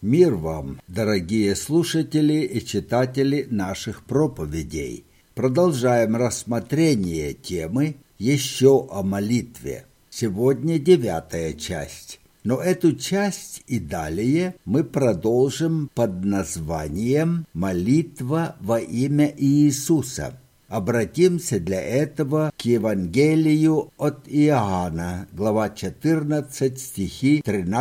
Мир вам, дорогие слушатели и читатели наших проповедей. Продолжаем рассмотрение темы «Еще о молитве». Сегодня 9-я часть. Но эту часть и далее мы продолжим под названием «Молитва во имя Иисуса». Обратимся для этого к Евангелию от Иоанна, глава 14, стихи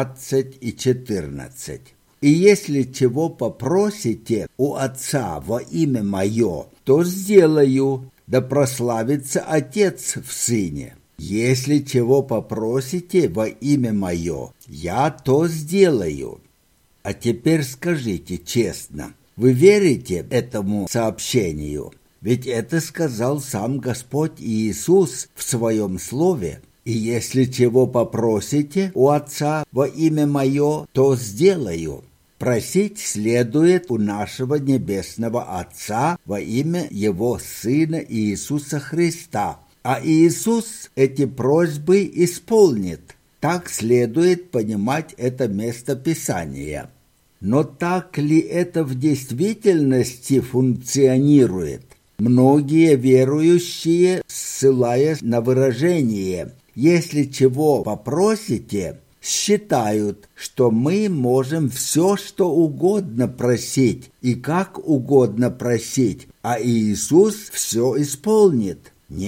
13 и 14. «И если чего попросите у Отца во имя Мое, то сделаю, да прославится Отец в Сыне. Если чего попросите во имя Мое, я то сделаю». А теперь скажите честно, вы верите этому сообщению? Ведь это сказал сам Господь Иисус в Своем Слове. «И если чего попросите у Отца во имя Мое, то сделаю». Просить следует у нашего Небесного Отца во имя Его Сына Иисуса Христа. А Иисус эти просьбы исполнит. Так следует понимать это место Писания. Но так ли это в действительности функционирует? Многие верующие, ссылаясь на выражение «если чего попросите», считают, что мы можем все, что угодно просить и как угодно просить, а Иисус все исполнит.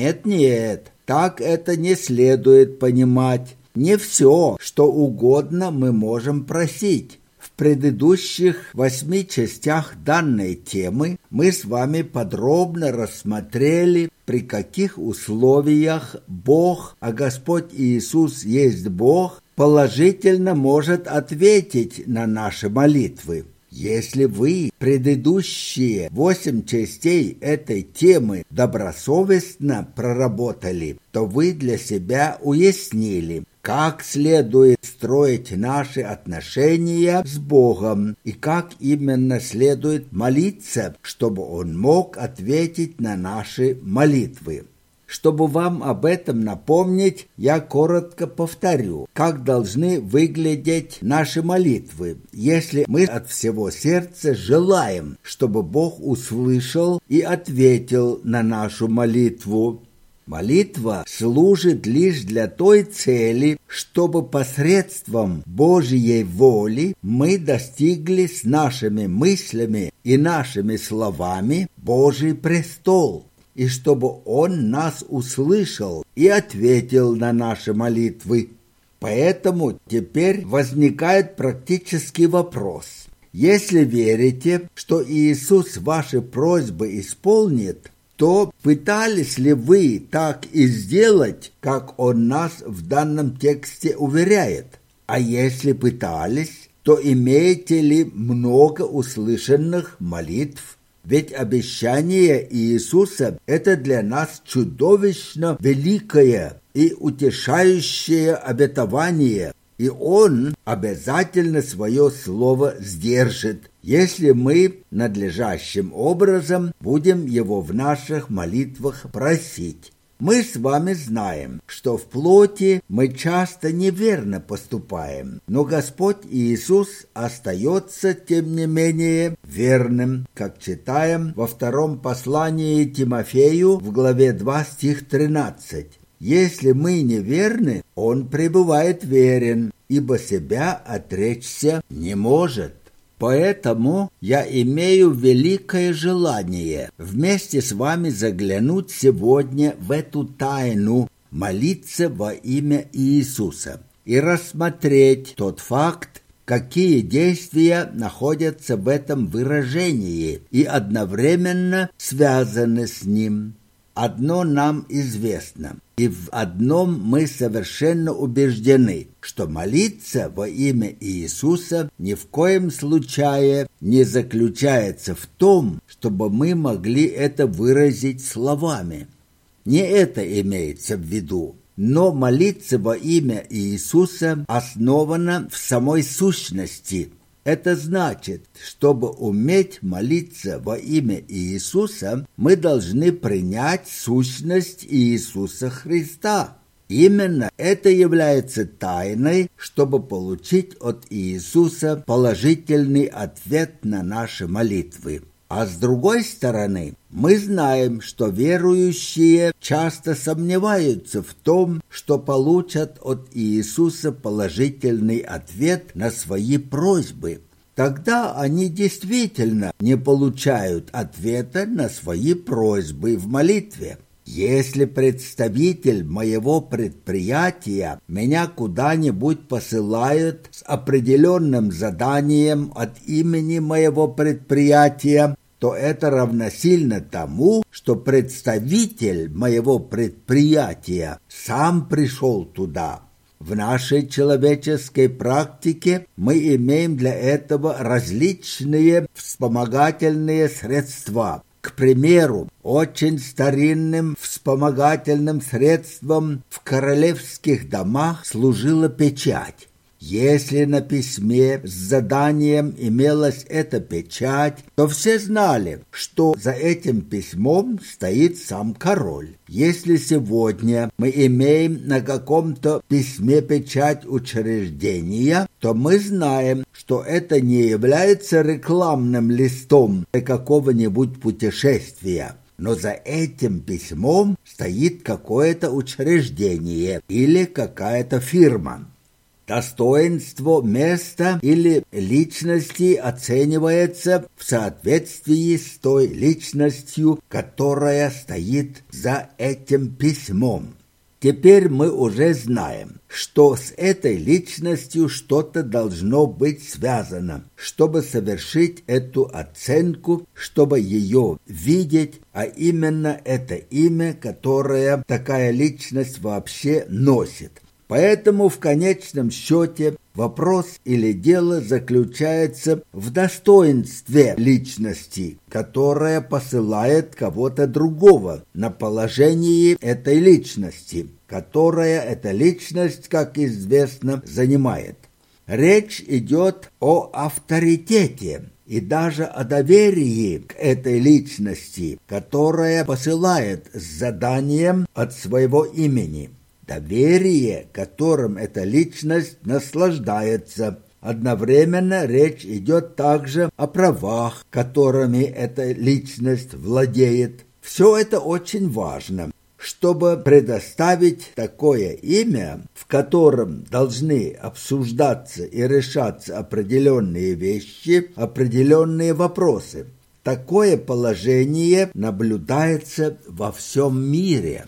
Нет, так это не следует понимать. Не все, что угодно мы можем просить. В предыдущих 8 частях данной темы мы с вами подробно рассмотрели, при каких условиях Бог, а Господь Иисус есть Бог, положительно может ответить на наши молитвы. Если вы предыдущие 8 частей этой темы добросовестно проработали, то вы для себя уяснили, как следует строить наши отношения с Богом и как именно следует молиться, чтобы Он мог ответить на наши молитвы. Чтобы вам об этом напомнить, я коротко повторю, как должны выглядеть наши молитвы, если мы от всего сердца желаем, чтобы Бог услышал и ответил на нашу молитву. Молитва служит лишь для той цели, чтобы посредством Божьей воли мы достигли с нашими мыслями и нашими словами Божий престол, и чтобы Он нас услышал и ответил на наши молитвы. Поэтому теперь возникает практический вопрос. Если верите, что Иисус ваши просьбы исполнит, то пытались ли вы так и сделать, как Он нас в данном тексте уверяет? А если пытались, то имеете ли много услышанных молитв? Ведь обещание Иисуса – это для нас чудовищно великое и утешающее обетование, и Он обязательно свое слово сдержит, если мы надлежащим образом будем его в наших молитвах просить. Мы с вами знаем, что в плоти мы часто неверно поступаем, но Господь Иисус остается, тем не менее, верным, как читаем во 2 послании Тимофею в главе 2, стих 13. «Если мы неверны, Он пребывает верен, ибо себя отречься не может». Поэтому я имею великое желание вместе с вами заглянуть сегодня в эту тайну, молиться во имя Иисуса и рассмотреть тот факт, какие действия находятся в этом выражении и одновременно связаны с ним. Одно нам известно, и в одном мы совершенно убеждены, что молиться во имя Иисуса ни в коем случае не заключается в том, чтобы мы могли это выразить словами. Не это имеется в виду. Но молиться во имя Иисуса основано в самой сущности. Это значит, чтобы уметь молиться во имя Иисуса, мы должны принять сущность Иисуса Христа. Именно это является тайной, чтобы получить от Иисуса положительный ответ на наши молитвы. А с другой стороны, мы знаем, что верующие часто сомневаются в том, что получат от Иисуса положительный ответ на свои просьбы. Тогда они действительно не получают ответа на свои просьбы в молитве. Если представитель моего предприятия меня куда-нибудь посылает с определенным заданием от имени моего предприятия, то это равносильно тому, что представитель моего предприятия сам пришел туда. В нашей человеческой практике мы имеем для этого различные вспомогательные средства. К примеру, очень старинным вспомогательным средством в королевских домах служила печать. Если на письме с заданием имелась эта печать, то все знали, что за этим письмом стоит сам король. Если сегодня мы имеем на каком-то письме печать учреждения, то мы знаем, что это не является рекламным листом для какого-нибудь путешествия. Но за этим письмом стоит какое-то учреждение или какая-то фирма. Достоинство места или личности оценивается в соответствии с той личностью, которая стоит за этим письмом. Теперь мы уже знаем, что с этой личностью что-то должно быть связано, чтобы совершить эту оценку, чтобы ее видеть, а именно это имя, которое такая личность вообще носит. Поэтому в конечном счете вопрос или дело заключается в достоинстве личности, которая посылает кого-то другого на положении этой личности, которая эта личность, как известно, занимает. Речь идет о авторитете и даже о доверии к этой личности, которая посылает с заданием от своего имени. Доверие, которым эта личность наслаждается. Одновременно речь идет также о правах, которыми эта личность владеет. Все это очень важно, чтобы предоставить такое имя, в котором должны обсуждаться и решаться определенные вещи, определенные вопросы. Такое положение наблюдается во всем мире.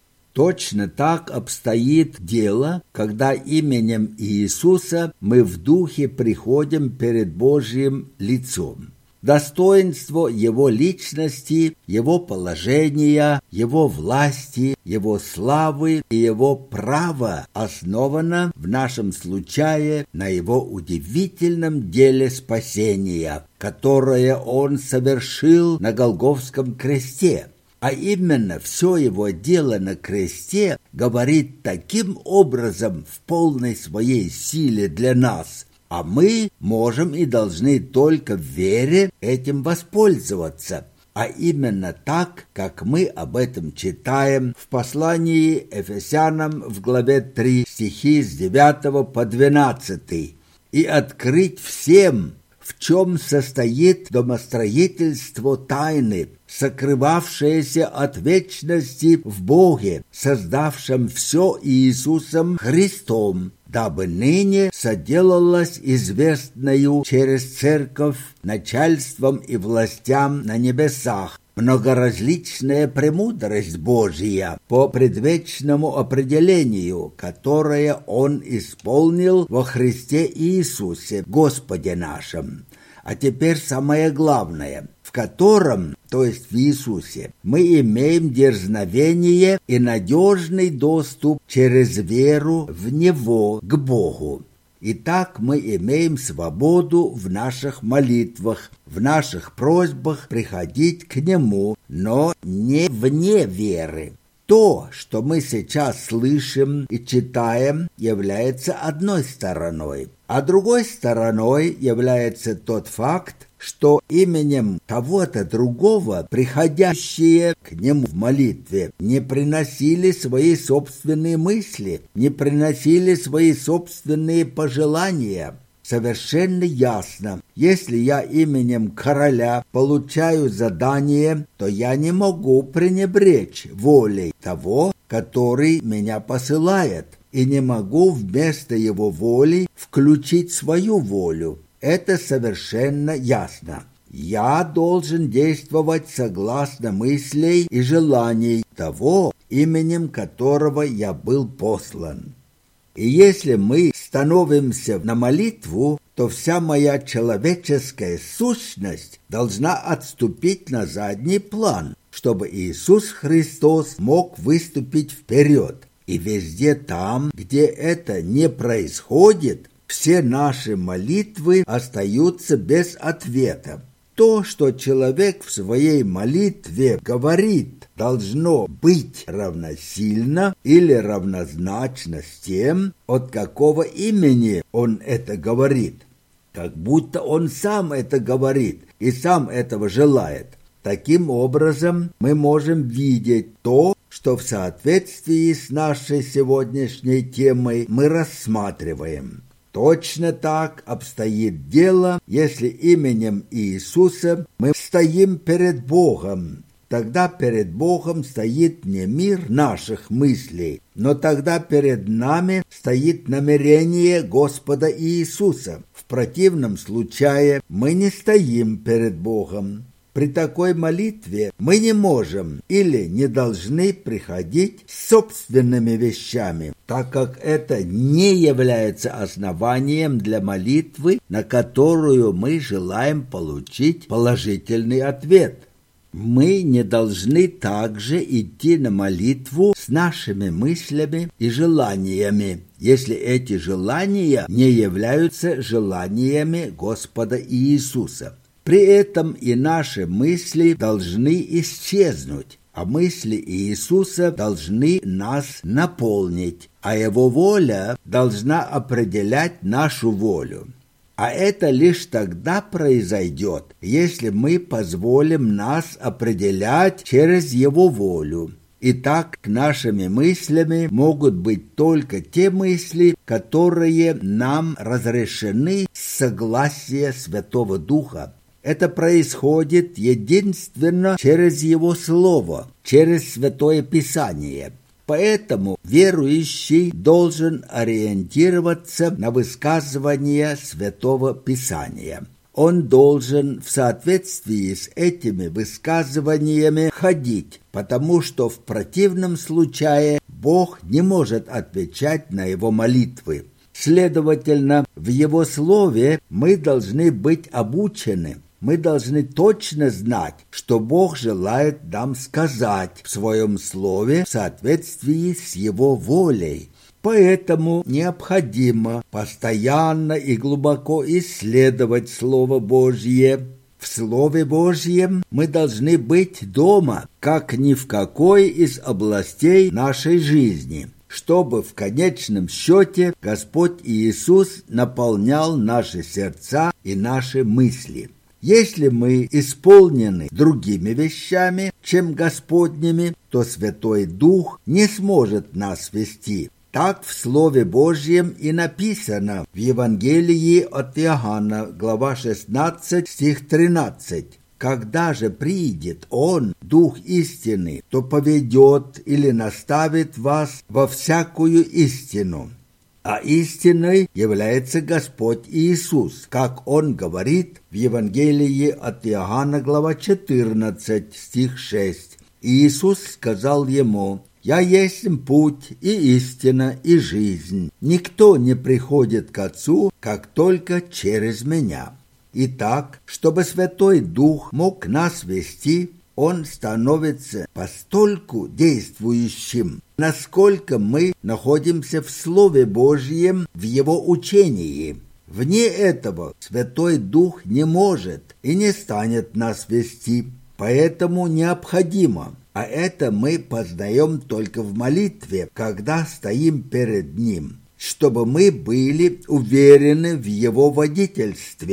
Точно так обстоит дело, когда именем Иисуса мы в духе приходим перед Божьим лицом. Достоинство Его личности, Его положения, Его власти, Его славы и Его права основано в нашем случае на Его удивительном деле спасения, которое Он совершил на Голгофском кресте. А именно все его дело на кресте говорит таким образом в полной своей силе для нас, а мы можем и должны только в вере этим воспользоваться, а именно так, как мы об этом читаем в послании Ефесянам в главе 3, стихи с 9 по 12, и открыть всем, в чем состоит домостроительство тайны, сокрывавшееся от вечности в Боге, создавшем все Иисусом Христом, дабы ныне соделалось известною через церковь начальством и властям на небесах многоразличная премудрость Божия по предвечному определению, которое Он исполнил во Христе Иисусе, Господе нашем. А теперь самое главное, в котором, то есть в Иисусе, мы имеем дерзновение и надежный доступ через веру в Него к Богу. Итак, мы имеем свободу в наших молитвах, в наших просьбах приходить к Нему, но не вне веры. То, что мы сейчас слышим и читаем, является одной стороной, а другой стороной является тот факт, что именем кого-то другого приходящие к нему в молитве не приносили свои собственные мысли, не приносили свои собственные пожелания. Совершенно ясно, если я именем короля получаю задание, то я не могу пренебречь волей того, который меня посылает, и не могу вместо его воли включить свою волю. Это совершенно ясно. Я должен действовать согласно мыслей и желаний того, именем которого я был послан. И если мы становимся на молитву, то вся моя человеческая сущность должна отступить на задний план, чтобы Иисус Христос мог выступить вперед. И везде там, где это не происходит, все наши молитвы остаются без ответа. То, что человек в своей молитве говорит, должно быть равносильно или равнозначно с тем, от какого имени он это говорит. Как будто он сам это говорит и сам этого желает. Таким образом, мы можем видеть то, что в соответствии с нашей сегодняшней темой мы рассматриваем. Точно так обстоит дело, если именем Иисуса мы стоим перед Богом. Тогда перед Богом стоит не мир наших мыслей, но тогда перед нами стоит намерение Господа Иисуса. В противном случае мы не стоим перед Богом. При такой молитве мы не можем или не должны приходить с собственными вещами, так как это не является основанием для молитвы, на которую мы желаем получить положительный ответ. Мы не должны также идти на молитву с нашими мыслями и желаниями, если эти желания не являются желаниями Господа Иисуса. При этом и наши мысли должны исчезнуть, а мысли Иисуса должны нас наполнить, а Его воля должна определять нашу волю. А это лишь тогда произойдет, если мы позволим нас определять через Его волю. Итак, нашими мыслями могут быть только те мысли, которые нам разрешены с согласия Святого Духа. Это происходит единственно через Его Слово, через Святое Писание. Поэтому верующий должен ориентироваться на высказывания Святого Писания. Он должен в соответствии с этими высказываниями ходить, потому что в противном случае Бог не может отвечать на его молитвы. Следовательно, в Его Слове мы должны быть обучены. Мы должны точно знать, что Бог желает нам сказать в Своем Слове в соответствии с Его волей. Поэтому необходимо постоянно и глубоко исследовать Слово Божье. В Слове Божьем мы должны быть дома, как ни в какой из областей нашей жизни, чтобы в конечном счете Господь Иисус наполнял наши сердца и наши мысли. Если мы исполнены другими вещами, чем Господними, то Святой Дух не сможет нас вести. Так в Слове Божьем и написано в Евангелии от Иоанна, глава 16, стих 13. «Когда же придет Он, Дух истины, то поведет или наставит вас во всякую истину». А истиной является Господь Иисус, как Он говорит в Евангелии от Иоанна, глава 14, стих 6. Иисус сказал ему: «Я есть путь и истина и жизнь. Никто не приходит к Отцу, как только через Меня». Итак, чтобы Святой Дух мог нас вести, Он становится постольку действующим, насколько мы находимся в Слове Божьем, в Его учении. Вне этого Святой Дух не может и не станет нас вести, поэтому необходимо, а это мы познаем только в молитве, когда стоим перед Ним, чтобы мы были уверены в Его водительстве.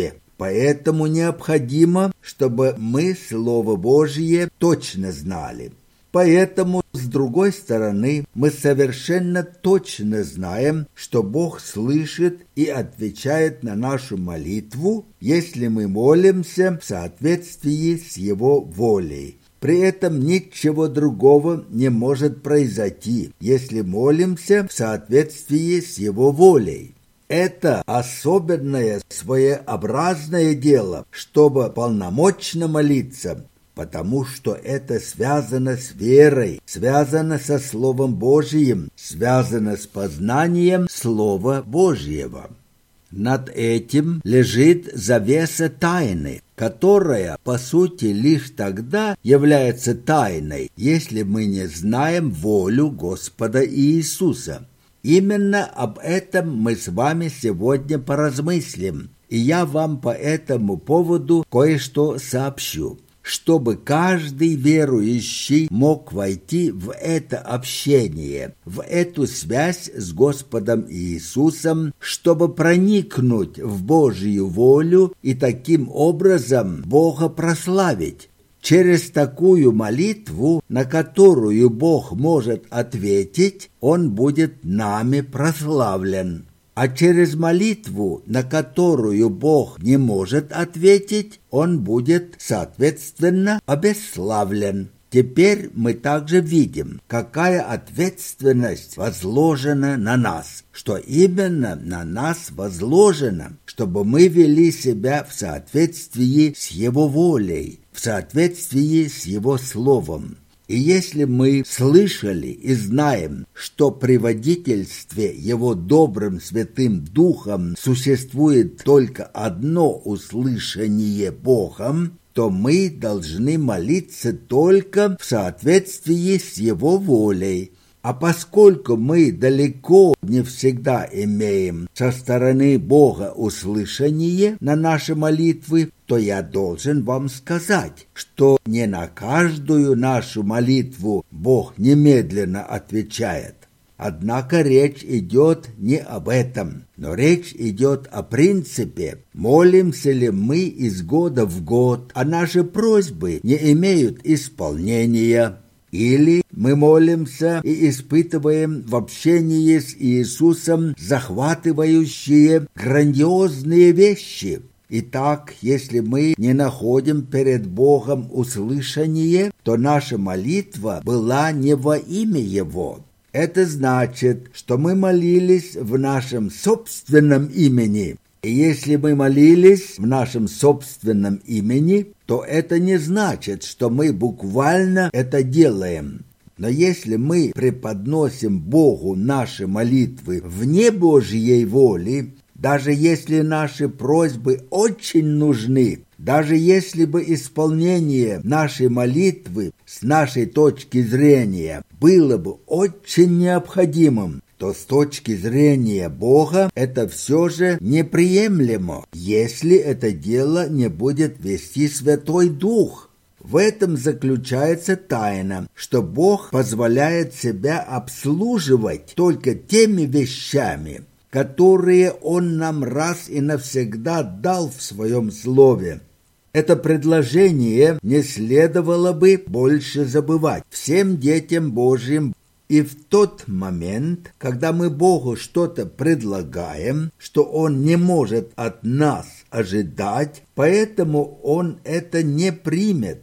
Поэтому необходимо, чтобы мы Слово Божье точно знали. Поэтому, с другой стороны, мы совершенно точно знаем, что Бог слышит и отвечает на нашу молитву, если мы молимся в соответствии с Его волей. При этом ничего другого не может произойти, если молимся в соответствии с Его волей. Это особенное своеобразное дело, чтобы полномочно молиться, потому что это связано с верой, связано со Словом Божьим, связано с познанием Слова Божьего. Над этим лежит завеса тайны, которая, по сути, лишь тогда является тайной, если мы не знаем волю Господа Иисуса. Именно об этом мы с вами сегодня поразмыслим, и я вам по этому поводу кое-что сообщу, чтобы каждый верующий мог войти в это общение, в эту связь с Господом Иисусом, чтобы проникнуть в Божью волю и таким образом Бога прославить. Через такую молитву, на которую Бог может ответить, Он будет нами прославлен. А через молитву, на которую Бог не может ответить, Он будет, соответственно, обесславлен. Теперь мы также видим, какая ответственность возложена на нас, что именно на нас возложено, чтобы мы вели себя в соответствии с Его волей, в соответствии с Его Словом. И если мы слышали и знаем, что при водительстве Его добрым Святым Духом существует только одно услышание Богом, то мы должны молиться только в соответствии с Его волей. А поскольку мы далеко не всегда имеем со стороны Бога услышание на наши молитвы, то я должен вам сказать, что не на каждую нашу молитву Бог немедленно отвечает. Однако речь идет не об этом, но речь идет о принципе, молимся ли мы из года в год, а наши просьбы не имеют исполнения. Или мы молимся и испытываем в общении с Иисусом захватывающие грандиозные вещи. Итак, если мы не находим перед Богом услышание, то наша молитва была не во имя Его. Это значит, что мы молились в нашем собственном имени. И если мы молились в нашем собственном имени, то это не значит, что мы буквально это делаем. Но если мы преподносим Богу наши молитвы вне Божьей воли, даже если наши просьбы очень нужны, даже если бы исполнение нашей молитвы с нашей точки зрения было бы очень необходимым, то с точки зрения Бога это все же неприемлемо, если это дело не будет вести Святой Дух. В этом заключается тайна, что Бог позволяет себя обслуживать только теми вещами, которые Он нам раз и навсегда дал в Своем Слове. Это предложение не следовало бы больше забывать всем детям Божьим. И в тот момент, когда мы Богу что-то предлагаем, что Он не может от нас ожидать, поэтому Он это не примет.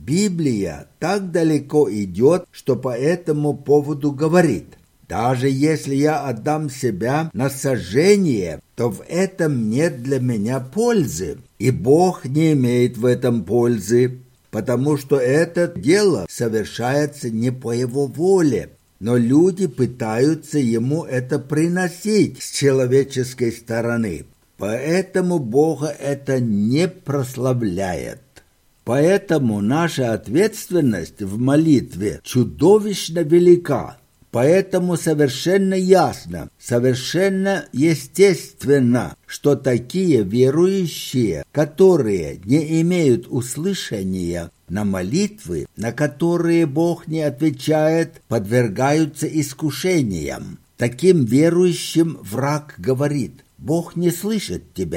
Библия так далеко идет, что по этому поводу говорит: даже если я отдам себя на сожжение, то в этом нет для меня пользы, и Бог не имеет в этом пользы, потому что это дело совершается не по Его воле. Но люди пытаются Ему это приносить с человеческой стороны, поэтому Бога это не прославляет. Поэтому наша ответственность в молитве чудовищно велика. Поэтому совершенно ясно, совершенно естественно, что такие верующие, которые не имеют услышания на молитвы, на которые Бог не отвечает, подвергаются искушениям. Таким верующим враг говорит: Бог не слышит тебя.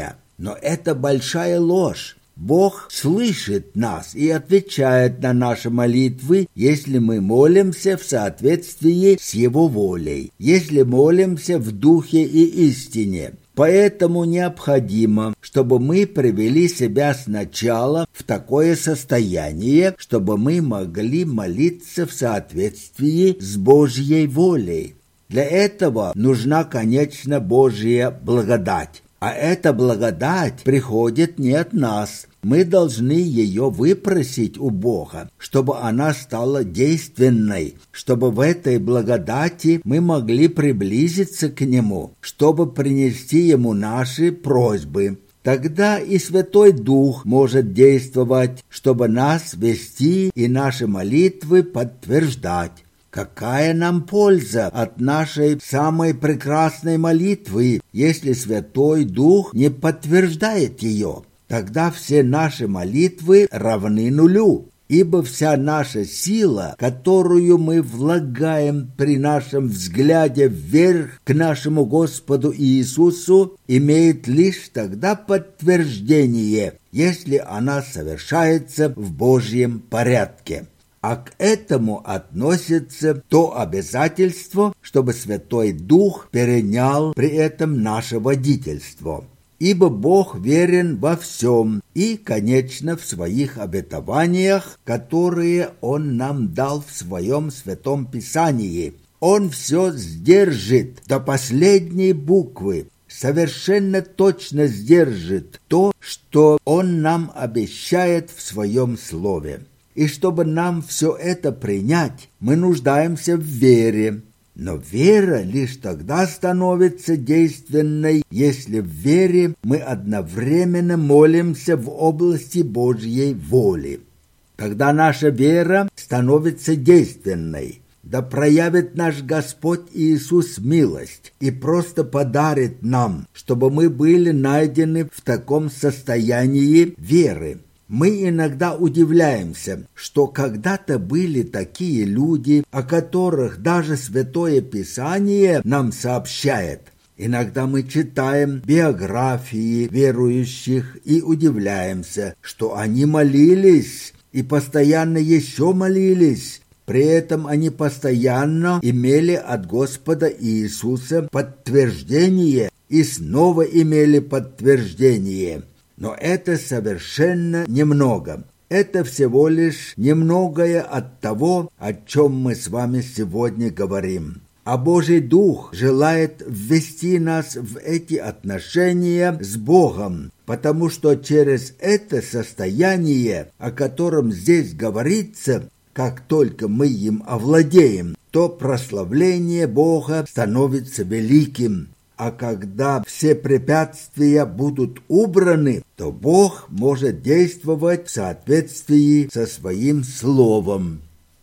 Но это большая ложь. Бог слышит нас и отвечает на наши молитвы, если мы молимся в соответствии с Его волей, если молимся в духе и истине. Поэтому необходимо, чтобы мы привели себя сначала в такое состояние, чтобы мы могли молиться в соответствии с Божьей волей. Для этого нужна, конечно, Божья благодать. А эта благодать приходит не от нас. Мы должны ее выпросить у Бога, чтобы она стала действенной, чтобы в этой благодати мы могли приблизиться к Нему, чтобы принести Ему наши просьбы. Тогда и Святой Дух может действовать, чтобы нас вести и наши молитвы подтверждать. Какая нам польза от нашей самой прекрасной молитвы, если Святой Дух не подтверждает ее? Тогда все наши молитвы равны нулю, ибо вся наша сила, которую мы влагаем при нашем взгляде вверх к нашему Господу Иисусу, имеет лишь тогда подтверждение, если она совершается в Божьем порядке. А к этому относится то обязательство, чтобы Святой Дух перенял при этом наше водительство. Ибо Бог верен во всем и, конечно, в своих обетованиях, которые Он нам дал в Своем Святом Писании. Он все сдержит до последней буквы, совершенно точно сдержит то, что Он нам обещает в Своем Слове. И чтобы нам все это принять, мы нуждаемся в вере. Но вера лишь тогда становится действенной, если в вере мы одновременно молимся в области Божьей воли. Тогда наша вера становится действенной. Да проявит наш Господь Иисус милость и просто подарит нам, чтобы мы были найдены в таком состоянии веры. Мы иногда удивляемся, что когда-то были такие люди, о которых даже Святое Писание нам сообщает. Иногда мы читаем биографии верующих и удивляемся, что они молились и постоянно еще молились. При этом они постоянно имели от Господа Иисуса подтверждение и снова имели подтверждение. Но это совершенно немного. Это всего лишь немногое от того, о чем мы с вами сегодня говорим. А Божий Дух желает ввести нас в эти отношения с Богом, потому что через это состояние, о котором здесь говорится, как только мы им овладеем, то прославление Бога становится великим. А когда все препятствия будут убраны, то Бог может действовать в соответствии со Своим Словом.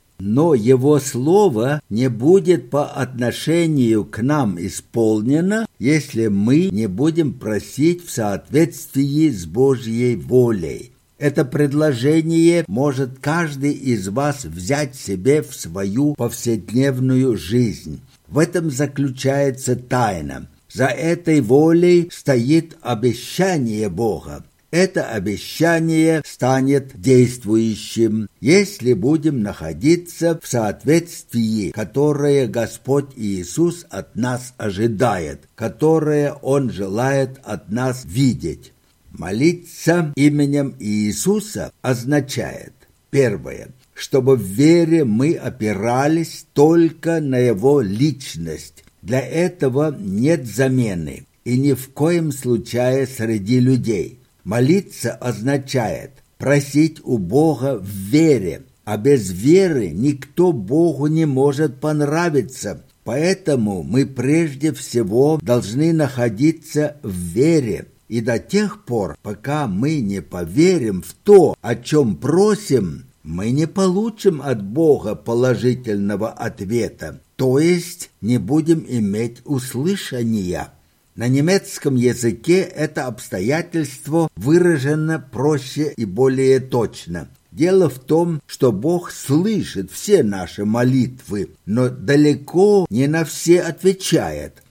Но Его Слово не будет по отношению к нам исполнено, если мы не будем просить в соответствии с Божьей волей. Это предложение может каждый из вас взять себе в свою повседневную жизнь. В этом заключается тайна. За этой волей стоит обещание Бога. Это обещание станет действующим, если будем находиться в соответствии, которое Господь Иисус от нас ожидает, которое Он желает от нас видеть. Молиться именем Иисуса означает, первое, чтобы в вере мы опирались только на Его личность. Для этого нет замены, и ни в коем случае среди людей. Молиться означает просить у Бога в вере, а без веры никто Богу не может понравиться. Поэтому мы прежде всего должны находиться в вере. И до тех пор, пока мы не поверим в то, о чем просим, мы не получим от Бога положительного ответа. То есть не будем иметь услышания. На немецком языке это обстоятельство выражено проще и более точно. Дело в том, что Бог слышит все наши молитвы, но далеко не на все отвечает.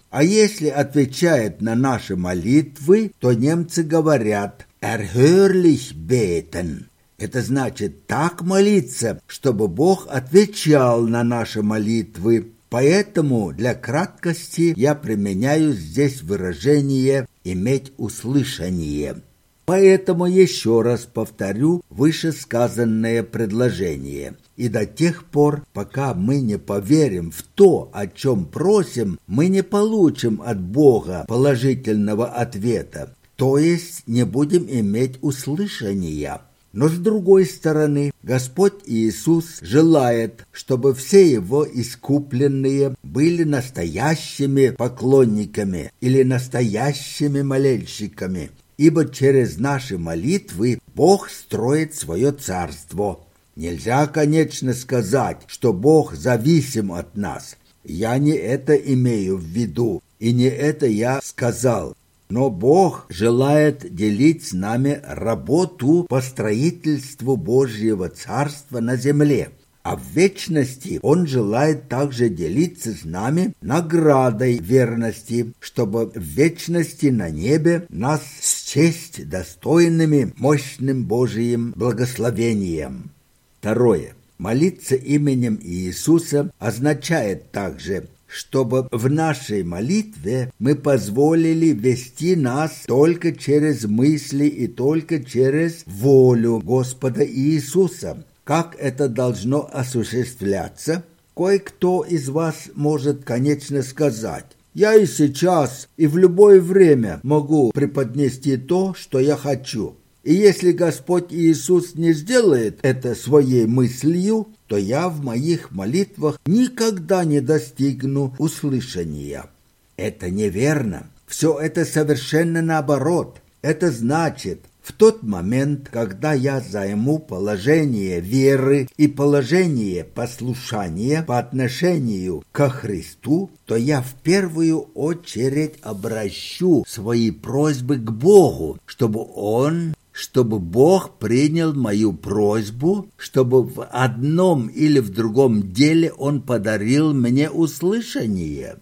А если отвечает на наши молитвы, то немцы говорят «erhörlich beten». Это значит так молиться, чтобы Бог отвечал на наши молитвы. Поэтому для краткости я применяю здесь выражение «иметь услышание». Поэтому еще раз повторю вышесказанное предложение. И до тех пор, пока мы не поверим в то, о чем просим, мы не получим от Бога положительного ответа, то есть не будем иметь услышания. Но с другой стороны, Господь Иисус желает, чтобы все Его искупленные были настоящими поклонниками или настоящими молельщиками, ибо через наши молитвы Бог строит свое царство. Нельзя, конечно, сказать, что Бог зависим от нас. Я не это имею в виду, и не это я сказал. Но Бог желает делить с нами работу по строительству Божьего Царства на земле. А в вечности Он желает также делиться с нами наградой верности, чтобы в вечности на небе нас счесть достойными мощным Божьим благословением. Второе. Молиться именем Иисуса означает также, чтобы в нашей молитве мы позволили вести нас только через мысли и только через волю Господа Иисуса. Как это должно осуществляться? Кое-кто из вас может, конечно, сказать: «Я и сейчас, и в любое время могу преподнести то, что я хочу. И если Господь Иисус не сделает это своей мыслью, то я в моих молитвах никогда не достигну услышания». Это неверно. Все это совершенно наоборот. Это значит, в тот момент, когда я займу положение веры и положение послушания по отношению ко Христу, то я в первую очередь обращу свои просьбы к Богу, чтобы Бог принял мою просьбу, чтобы в одном или в другом деле Он подарил мне услышание.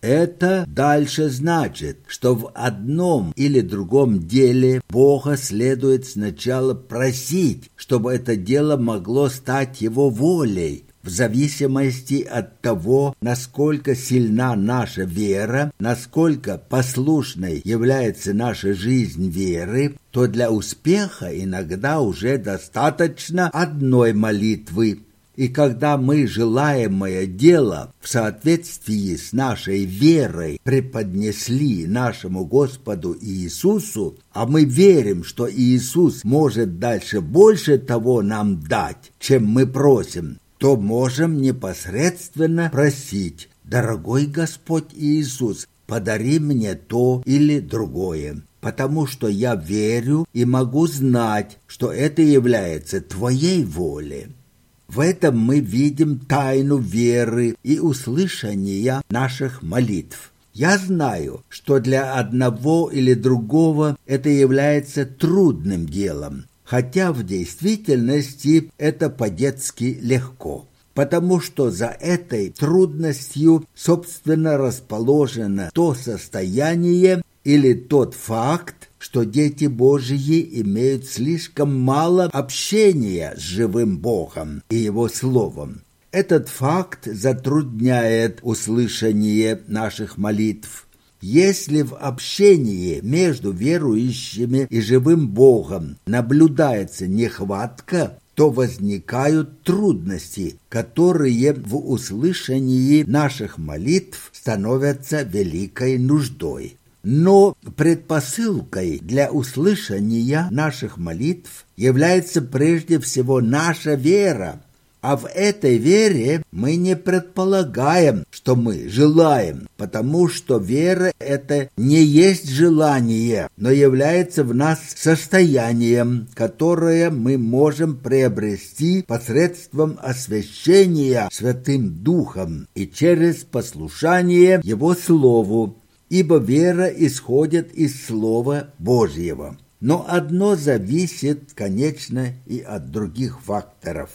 Это дальше значит, что в одном или другом деле Бога следует сначала просить, чтобы это дело могло стать Его волей, в зависимости от того, насколько сильна наша вера, насколько послушной является наша жизнь веры, то для успеха иногда уже достаточно одной молитвы. И когда мы желаемое дело в соответствии с нашей верой преподнесли нашему Господу Иисусу, а мы верим, что Иисус может дальше больше того нам дать, чем мы просим, то можем непосредственно просить: «Дорогой Господь Иисус, подари мне то или другое, потому что я верю и могу знать, что это является Твоей волей». В этом мы видим тайну веры и услышания наших молитв. Я знаю, что для одного или другого это является трудным делом, хотя в действительности это по-детски легко, потому что за этой трудностью, собственно, расположено то состояние или тот факт, что дети Божьи имеют слишком мало общения с живым Богом и Его Словом. Этот факт затрудняет услышание наших молитв. Если в общении между верующими и живым Богом наблюдается нехватка, то возникают трудности, которые в услышании наших молитв становятся великой нуждой. Но предпосылкой для услышания наших молитв является прежде всего наша вера. А в этой вере мы не предполагаем, что мы желаем, потому что вера – это не есть желание, но является в нас состоянием, которое мы можем приобрести посредством освящения Святым Духом и через послушание Его Слову, ибо вера исходит из Слова Божьего. Но одно зависит, конечно, и от других факторов.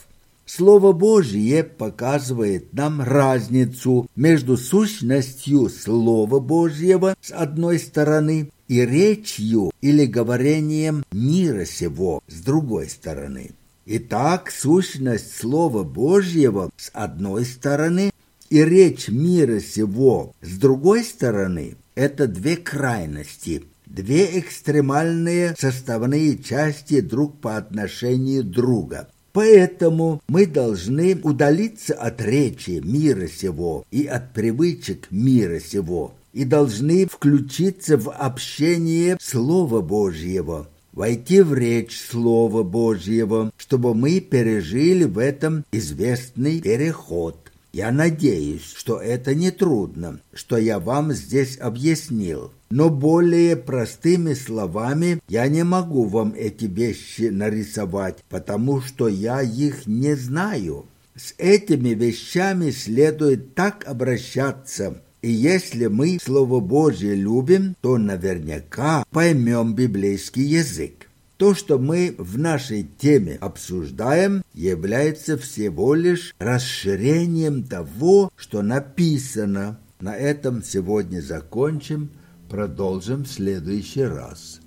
Слово Божье показывает нам разницу между сущностью Слова Божьего с одной стороны и речью или говорением мира сего с другой стороны. Итак, сущность Слова Божьего с одной стороны и речь мира сего с другой стороны – это две крайности, две экстремальные составные части друг по отношению друга. Поэтому мы должны удалиться от речи мира сего и от привычек мира сего и должны включиться в общение Слова Божьего, войти в речь Слова Божьего, чтобы мы пережили в этом известный переход. Я надеюсь, что это не трудно, что я вам здесь объяснил. Но более простыми словами я не могу вам эти вещи нарисовать, потому что я их не знаю. С этими вещами следует так обращаться. И если мы Слово Божье любим, то наверняка поймем библейский язык. То, что мы в нашей теме обсуждаем, является всего лишь расширением того, что написано. На этом сегодня закончим, продолжим в следующий раз.